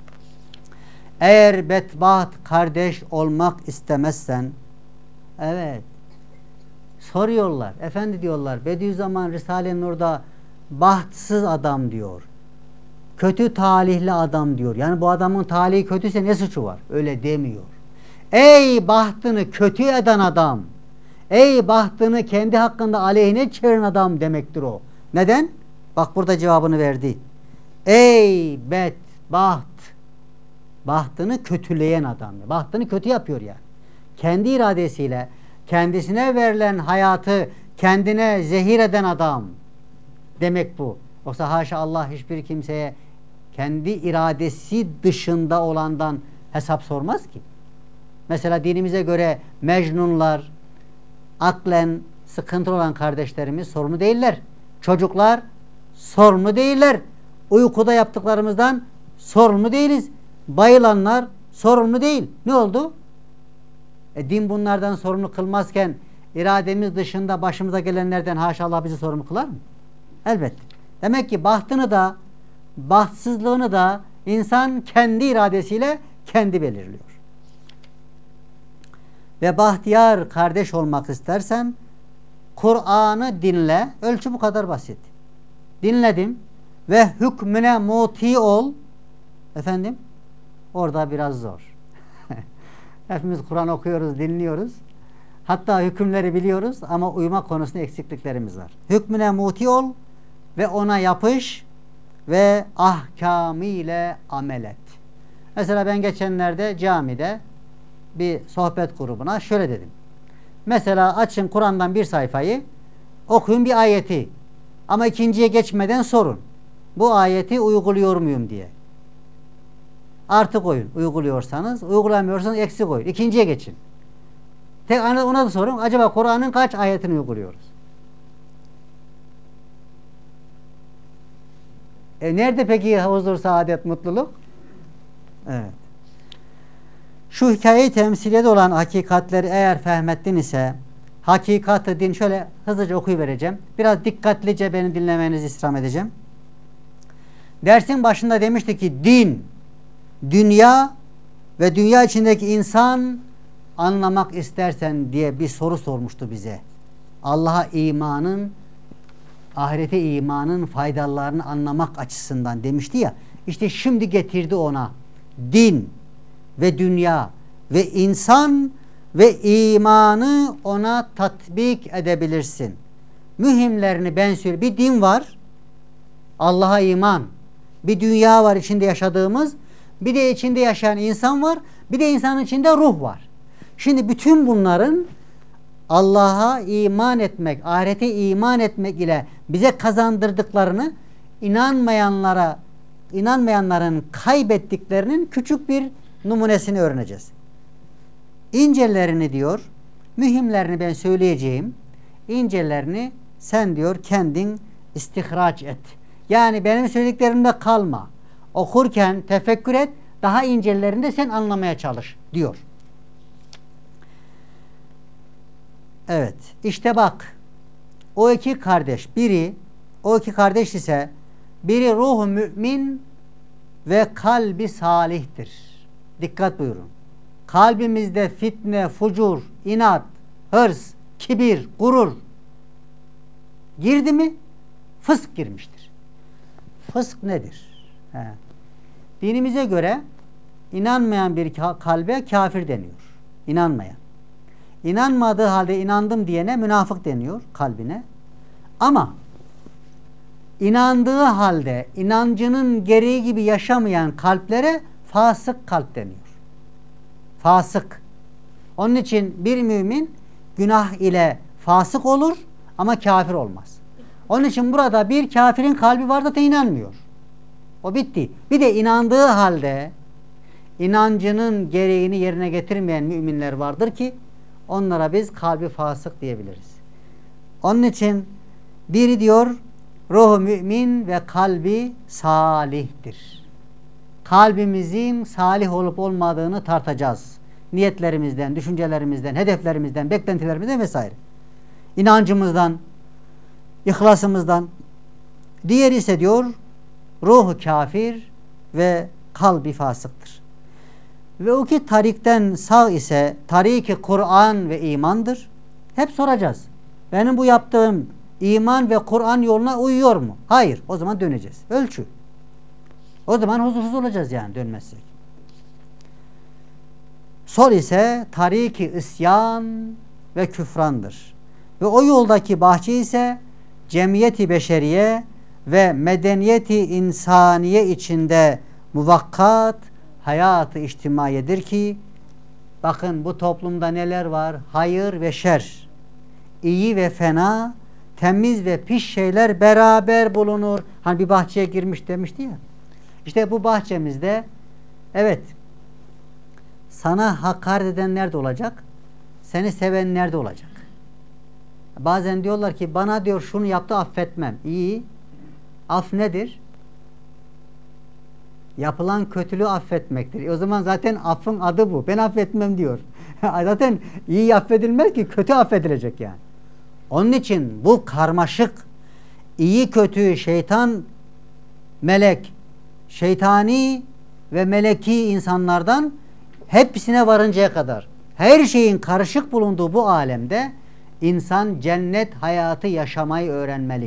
S1: Eğer bedbaht kardeş olmak istemezsen, evet, soruyorlar. Efendi diyorlar, Bediüzzaman Risale-i Nur'da bahtsız adam diyor. kötü talihli adam diyor. Yani bu adamın talihi kötüyse ne suçu var? Öyle demiyor. Ey bahtını kötü eden adam. Ey bahtını kendi hakkında aleyhine çeviren adam demektir o. Neden? Bak burada cevabını verdi. Ey bedbaht. Bahtını kötüleyen adam. Bahtını kötü yapıyor yani. Kendi iradesiyle kendisine verilen hayatı kendine zehir eden adam. Demek bu. Yoksa haşa Allah hiçbir kimseye kendi iradesi dışında olandan hesap sormaz ki. Mesela dinimize göre mecnunlar, aklen sıkıntı olan kardeşlerimiz sorumlu değiller. Çocuklar sorumlu değiller. Uykuda yaptıklarımızdan sorumlu değiliz. Bayılanlar sorumlu değil. Ne oldu? Din bunlardan sorumlu kılmazken irademiz dışında başımıza gelenlerden haşa Allah bizi sorumlu kılar mı? Elbette. Demek ki bahtını da bahtsızlığını da insan kendi iradesiyle kendi belirliyor. Ve bahtiyar kardeş olmak istersen Kur'an'ı dinle. Ölçü bu kadar basit. Dinledim ve hükmüne muti ol. Efendim? Orada biraz zor. Hepimiz Kur'an okuyoruz, dinliyoruz. Hatta hükümleri biliyoruz ama uyma konusunda eksikliklerimiz var. Hükmüne muti ol ve ona yapış ve ahkamıyla amel et. Mesela ben geçenlerde camide bir sohbet grubuna şöyle dedim. Mesela açın Kur'an'dan bir sayfayı, okuyun bir ayeti. Ama ikinciye geçmeden sorun. Bu ayeti uyguluyor muyum diye. Artı koyun. Uyguluyorsanız, uygulamıyorsanız eksi koyun. İkinciye geçin. Ona da sorun. Acaba Kur'an'ın kaç ayetini uyguluyoruz? Nerede peki huzur, saadet, mutluluk? Evet. Şu hikayeyi temsiliyede olan hakikatleri eğer fehmettin ise hakikati din şöyle hızlıca okuyuvereceğim. Biraz dikkatlice beni dinlemenizi istirham edeceğim. Dersin başında demişti ki din, dünya ve dünya içindeki insan anlamak istersen diye bir soru sormuştu bize. Allah'a imanın, ahirete imanın faydalarını anlamak açısından demişti ya. İşte şimdi getirdi ona. Din ve dünya ve insan ve imanı ona tatbik edebilirsin. Mühimlerini ben söyleyeyim. Bir din var. Allah'a iman. Bir dünya var içinde yaşadığımız. Bir de içinde yaşayan insan var. Bir de insanın içinde ruh var. Şimdi bütün bunların Allah'a iman etmek, ahirete iman etmek ile bize kazandırdıklarını inanmayanların kaybettiklerinin küçük bir numunesini öğreneceğiz. İncelerini diyor, mühimlerini ben söyleyeceğim. İncelerini sen diyor kendin istihraç et. Yani benim söylediklerimde kalma. Okurken tefekkür et, daha incelerini de sen anlamaya çalış diyor. Evet, işte bak. O iki kardeş ise biri ruhu mümin ve kalbi salihtir. Dikkat buyurun. Kalbimizde fitne, fucur, inat, hırs, kibir, gurur girdi mi fısk girmiştir. Fısk nedir? Dinimize göre inanmayan bir kalbe kafir deniyor. İnanmayan. İnanmadığı halde inandım diyene münafık deniyor kalbine. Ama inandığı halde inancının gereği gibi yaşamayan kalplere fasık kalp deniyor. Fasık. Onun için bir mümin günah ile fasık olur ama kafir olmaz. Onun için burada bir kafirin kalbi var da inanmıyor. O bitti. Bir de inandığı halde inancının gereğini yerine getirmeyen müminler vardır ki onlara biz kalbi fasık diyebiliriz. Onun için biri diyor ruhu mümin ve kalbi salihtir. Kalbimizin salih olup olmadığını tartacağız. Niyetlerimizden, düşüncelerimizden, hedeflerimizden, beklentilerimizden vesaire. İnancımızdan, ihlasımızdan. Diğeri ise diyor ruhu kafir ve kalbi fasıktır. Ve o ki tarikten sağ ise tariki Kur'an ve imandır. Hep soracağız. Benim bu yaptığım iman ve Kur'an yoluna uyuyor mu? Hayır. O zaman döneceğiz. Ölçü. O zaman huzursuz olacağız yani dönmezsek. Sol ise tariki isyan ve küfrandır. Ve o yoldaki bahçe ise cemiyeti beşeriye ve medeniyeti insaniye içinde muvakkat hayatı içtimaiyedir ki bakın bu toplumda neler var? Hayır ve şer, iyi ve fena, temiz ve pis şeyler beraber bulunur. Hani bir bahçeye girmiş demişti ya. İşte bu bahçemizde evet sana hakaret edenler de olacak, seni sevenler de olacak. Bazen diyorlar ki bana diyor şunu yaptı affetmem. İyi. Af nedir? Yapılan kötülüğü affetmektir. O zaman zaten affın adı bu. Ben affetmem diyor. Zaten iyi affedilmez ki kötü affedilecek yani. Onun için bu karmaşık iyi kötü şeytan melek şeytani ve meleki insanlardan hepsine varıncaya kadar her şeyin karışık bulunduğu bu alemde insan cennet hayatı yaşamayı öğrenmeli.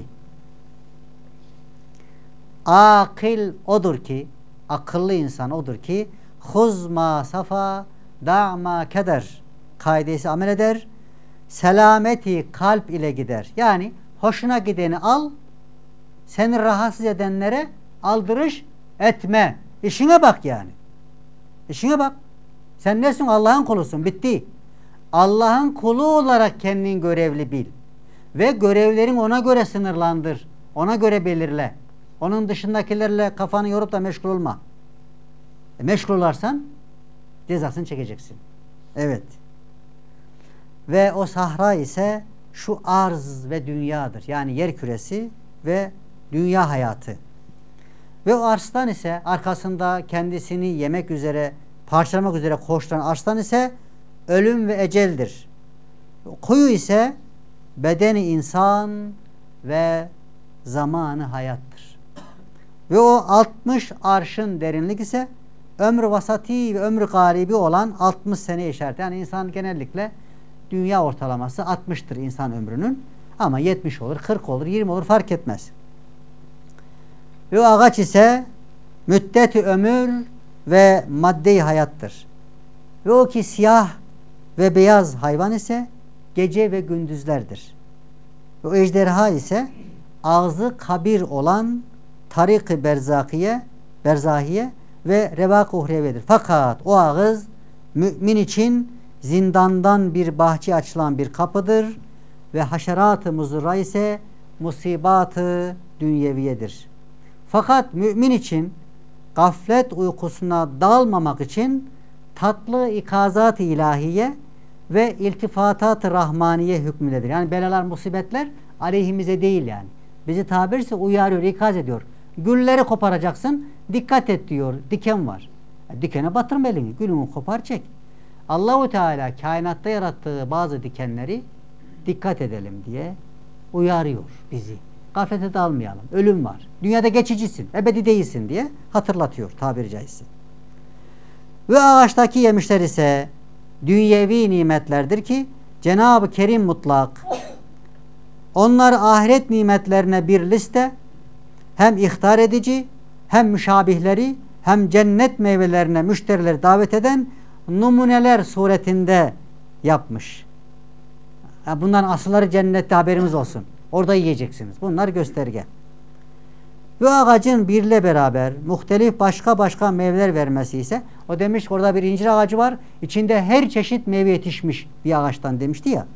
S1: Akil odur ki, akıllı insan odur ki huzma safa da'ma keder kaidesi amel eder, selameti kalp ile gider. Yani hoşuna gideni al, seni rahatsız edenlere aldırış etme. İşine bak yani. İşine bak. Sen nesin? Allah'ın kulusun. Bitti. Allah'ın kulu olarak kendini görevli bil. Ve görevlerin ona göre sınırlandır. Ona göre belirle. Onun dışındakilerle kafanı yorup da meşgul olma. Meşgul olarsan cezasını çekeceksin. Evet. Ve o sahra ise şu arz ve dünyadır. Yani yer küresi ve dünya hayatı. Ve o arslan ise arkasında kendisini yemek üzere, parçalamak üzere koşturan arslan ise ölüm ve eceldir. Kuyu ise bedeni insan ve zamanı hayattır. Ve o 60 arşın derinlik ise ömrü vasati ve ömrü galibi olan 60 sene işaret. Yani insan genellikle dünya ortalaması 60'tır insan ömrünün. Ama 70 olur, 40 olur, 20 olur fark etmez. Ve o ağaç ise müddeti ömür ve madde-i hayattır. Ve o ki siyah ve beyaz hayvan ise gece ve gündüzlerdir. Ve o ejderha ise ağzı kabir olan tarik-i berzahiye ve revak-ı uhrevedir. Fakat o ağız mümin için zindandan bir bahçe açılan bir kapıdır ve haşerat-ı muzurra ise musibat-ı dünyeviyedir. Fakat mümin için gaflet uykusuna dalmamak için tatlı ikazat-ı ilahiye ve iltifatat-ı rahmaniye hükmündedir. Yani belalar, musibetler aleyhimize değil yani. Bizi tabirse uyarıyor, ikaz ediyor. Gülleri koparacaksın, dikkat et diyor. Diken var. Dikene batırma elini. Gülünü kopar çek. Allahu Teala kainatta yarattığı bazı dikenleri dikkat edelim diye uyarıyor bizi. Gaflete dalmayalım. Ölüm var. Dünyada geçicisin. Ebedi değilsin diye hatırlatıyor tabiri caizse. Ve ağaçtaki yemişler ise dünyevi nimetlerdir ki Cenab-ı Kerim mutlak onlar ahiret nimetlerine bir liste hem ihtar edici hem müşabihleri hem cennet meyvelerine müşterileri davet eden numuneler suretinde yapmış. Bunların asılları cennette haberimiz olsun. Orada yiyeceksiniz. Bunlar gösterge. Ve ağacın birle beraber muhtelif başka meyveler vermesi ise o demiş ki orada bir incir ağacı var. İçinde her çeşit meyve yetişmiş bir ağaçtan demişti ya.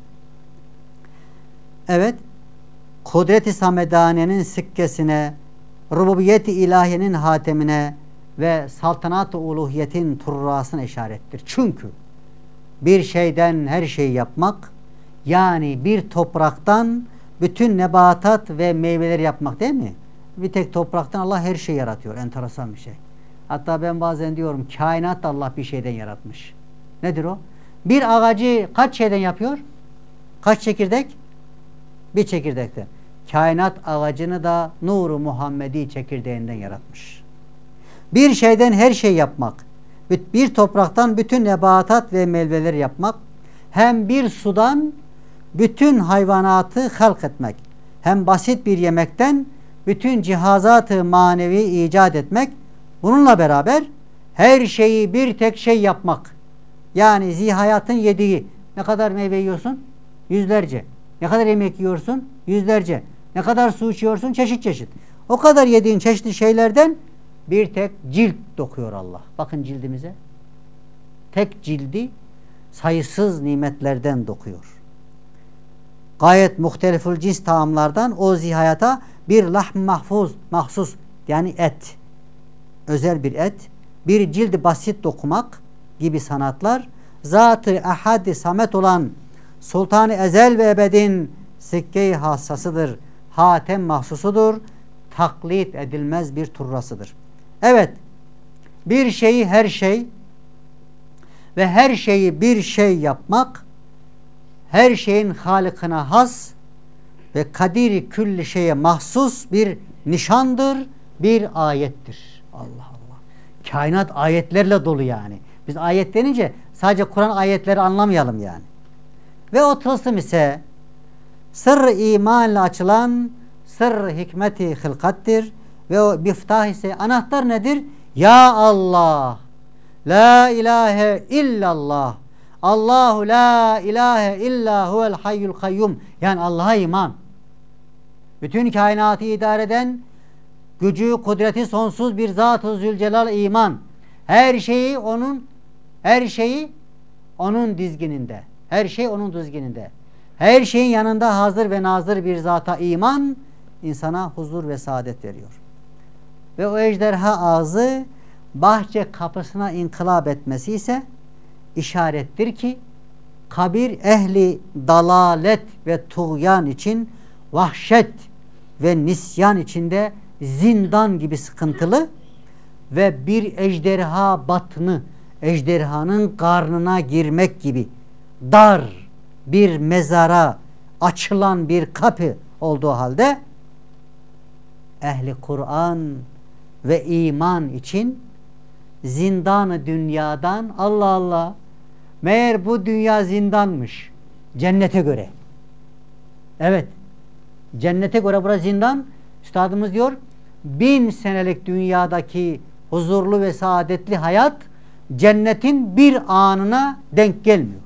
S1: Evet. Kudret-i Samedane'nin sikkesine, rububiyet-i ilahiyenin hatemine ve saltanat-ı uluhiyetin turrasına işarettir. Çünkü bir şeyden her şeyi yapmak, yani bir topraktan bütün nebatat ve meyveleri yapmak değil mi? Bir tek topraktan Allah her şeyi yaratıyor. Enteresan bir şey. Hatta ben bazen diyorum kainat Allah bir şeyden yaratmış. Nedir o? Bir ağacı kaç şeyden yapıyor? Kaç çekirdek? Bir çekirdekten. Kainat ağacını da nuru Muhammedi çekirdeğinden yaratmış. Bir şeyden her şey yapmak, bir topraktan bütün nebatat ve meyveleri yapmak, hem bir sudan bütün hayvanatı halk etmek, hem basit bir yemekten bütün cihazatı manevi icat etmek, Bununla beraber her şeyi bir tek şey yapmak. Yani zihayatın yediği. Ne kadar meyve yiyorsun? Yüzlerce. Ne kadar yemek yiyorsun? Yüzlerce. Ne kadar su içiyorsun? Çeşit çeşit. O kadar yediğin çeşitli şeylerden bir tek cilt dokuyor Allah. Bakın cildimize. Tek cildi sayısız nimetlerden dokuyor. Gayet muhtelifül cins taamlardan o zihayata bir lahm mahfuz, mahsus yani et, özel bir et, bir cildi basit dokumak gibi sanatlar, zat-ı ehad-i samet olan Sultan-ı Ezel ve Ebed'in sikke-i hassasıdır, hatem mahsusudur, taklit edilmez bir turrasıdır. Evet, bir şeyi her şey ve her şeyi bir şey yapmak, her şeyin halikına has ve kadiri külli şeye mahsus bir nişandır, bir ayettir. Allah Allah. Kainat ayetlerle dolu yani. Biz ayet denince sadece Kur'an ayetleri anlamayalım yani. Ve o tılsım ise sır-ı imanla açılan sır-ı hikmeti hılkattir. Ve o miftah ise anahtar nedir? Ya Allah, la ilahe illallah, Allahu la ilahe illa huvel hayyul kayyum. Yani Allah'a iman. Bütün kainatı idare eden gücü, kudreti sonsuz bir Zat-ı Zülcelal iman. Her şeyi onun dizgininde. Her şey onun dizgininde. Her şeyin yanında hazır ve nazır bir zata iman insana huzur ve saadet veriyor. Ve o ejderha ağzı bahçe kapısına inkılap etmesi ise işarettir ki kabir ehli dalalet ve tuğyan için vahşet ve nisyan içinde zindan gibi sıkıntılı ve bir ejderha batını ejderhanın karnına girmek gibi dar bir mezara açılan bir kapı olduğu halde ehli Kur'an ve iman için zindan-ı dünyadan Allah Allah meğer bu dünya zindanmış cennete göre. Evet, cennete göre burası zindan. Üstadımız diyor 1000 senelik dünyadaki huzurlu ve saadetli hayat cennetin bir anına denk gelmiyor.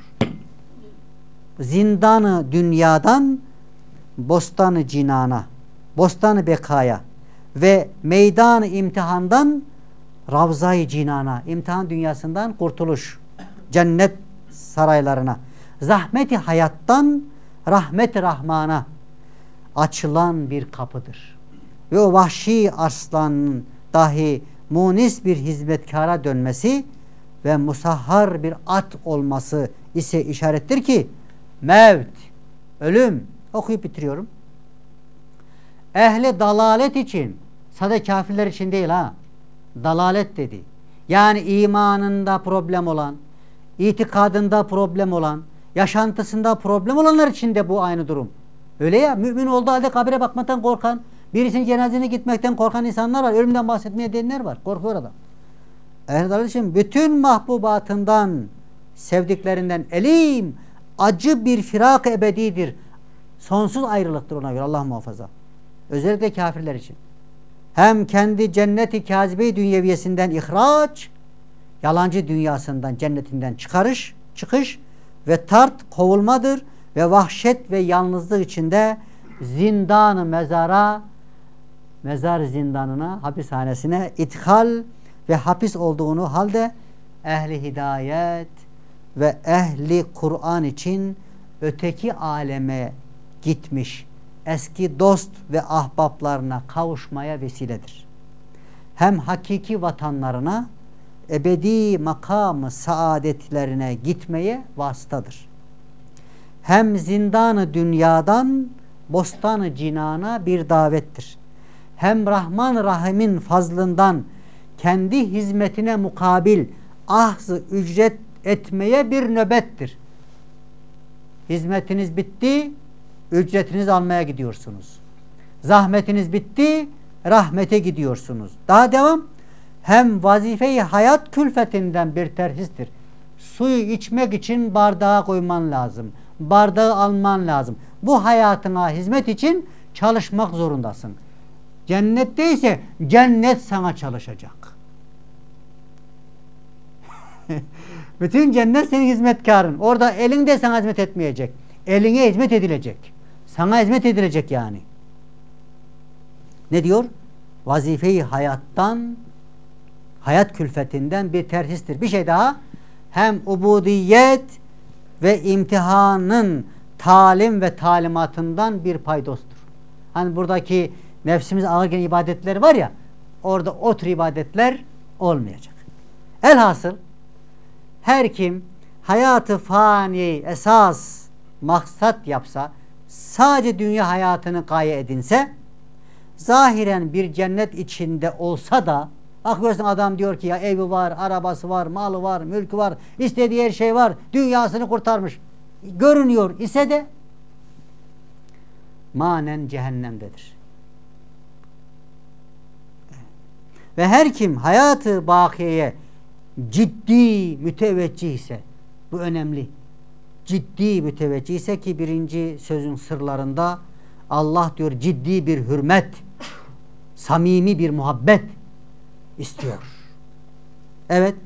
S1: Zindanı dünyadan bostanı cinana, bostanı bekaya ve meydanı imtihandan Ravza-i Cinan'a, imtihan dünyasından kurtuluş, cennet saraylarına, zahmeti hayattan rahmet-i Rahman'a açılan bir kapıdır. Ve o vahşi arslanın dahi munis bir hizmetkara dönmesi ve musahhar bir at olması ise işarettir ki mevt, ölüm, okuyup bitiriyorum. Ehli dalalet için, sadece kafirler için değil ha, dalalet dedi. Yani imanında problem olan, itikadında problem olan, yaşantısında problem olanlar için de bu aynı durum. Öyle ya, mümin olduğu halde kabire bakmaktan korkan, birisinin cenazesine gitmekten korkan insanlar var. Ölümden bahsetmeye diyenler var. Korkuyor adam. Ehli dalalet için bütün mahbubatından, sevdiklerinden elim, acı bir firak ebedidir. Sonsuz ayrılıktır ona göre, Allah muhafaza. Özellikle kafirler için. Hem kendi cenneti kâzibe-i dünyeviyesinden ihraç, yalancı dünyasından, cennetinden çıkış ve tart kovulmadır ve vahşet ve yalnızlık içinde zindan-ı mezar zindanına, hapishanesine ithal ve hapis olduğunu halde ehli hidayet ve ehli Kur'an için öteki aleme gitmiş eski dost ve ahbaplarına kavuşmaya vesiledir. Hem hakiki vatanlarına, ebedi makamı saadetlerine gitmeye vasıtadır. Hem zindanı dünyadan bostanı cinana bir davettir. Hem Rahman Rahim'in fazlından kendi hizmetine mukabil ahz-ı ücret etmeye bir nöbettir. Hizmetiniz bitti, ücretinizi almaya gidiyorsunuz. Zahmetiniz bitti, rahmete gidiyorsunuz. Daha devam. Hem vazife-i hayat külfetinden bir terhistir. Suyu içmek için bardağa koyman lazım. Bardağı alman lazım. Bu hayatına hizmet için çalışmak zorundasın. Cennette ise cennet sana çalışacak. Bütün cennet senin hizmetkarın. Orada elin de sana hizmet etmeyecek. Eline hizmet edilecek. Sana hizmet edilecek yani. Ne diyor? Vazife-i hayattan, hayat külfetinden bir terhistir. Bir şey daha. Hem ubudiyet ve imtihanın talim ve talimatından bir paydostur. Hani buradaki nefsimiz ağır gelen ibadetler var ya, orada o tür ibadetler olmayacak. Elhasıl her kim hayatı faniyi esas maksat yapsa, sadece dünya hayatını gaye edinse, zahiren bir cennet içinde olsa da, bakıyorsun adam diyor ki ya evi var, arabası var, malı var, mülkü var, istediği her şey var, dünyasını kurtarmış. Görünüyor ise de manen cehennemdedir. Ve her kim hayatı bakiyeye ciddi müteveccih ise, bu önemli, ciddi müteveccih ise ki birinci sözün sırlarında Allah diyor ciddi bir hürmet, samimi bir muhabbet istiyor. Evet,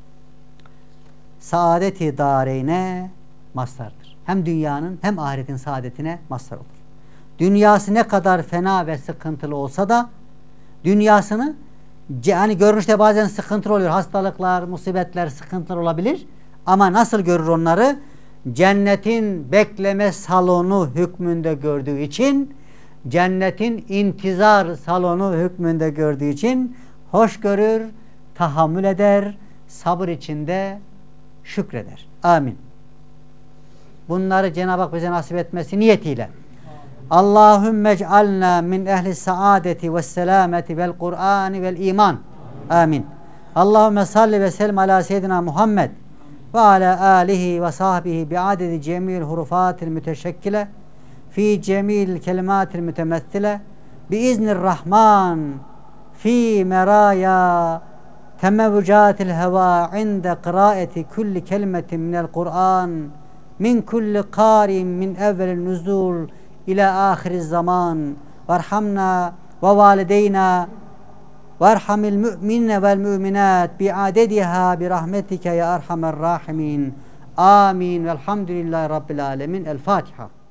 S1: saadet-i dareyne mazhardır. Hem dünyanın hem ahiretin saadetine mazhar olur. Dünyası ne kadar fena ve sıkıntılı olsa da dünyasını, hani görünüşte bazen sıkıntılı oluyor. Hastalıklar, musibetler, sıkıntılar olabilir. Ama nasıl görür onları? Cennetin bekleme salonu hükmünde gördüğü için, cennetin intizar salonu hükmünde gördüğü için hoş görür, tahammül eder, sabır içinde şükreder. Amin. Bunları Cenab-ı Hak bize nasip etmesi niyetiyle. Allahümme ec'alna min ehli saadeti ve selameti vel Kur'ani vel iman. Amin. Allahümme salli ve sellem ala seyyidina Muhammed ve ala alihi ve sahbihi bi'adedi cemil hurufatil müteşekkile fi cemil kelimatil mütemessile biiznirrahman fi meraya temevvucatil heva inde kıraeti kulli kelimetin minel Kur'an min kulli karim min evvelin nuzul ila ahiriz zaman varhamna ve valideyna varhamil mü'minne vel mü'minat bi'adediha bi rahmetike ya erhamer rahimin. Amin. Velhamdülillahi Rabbil alemin. El Fatiha.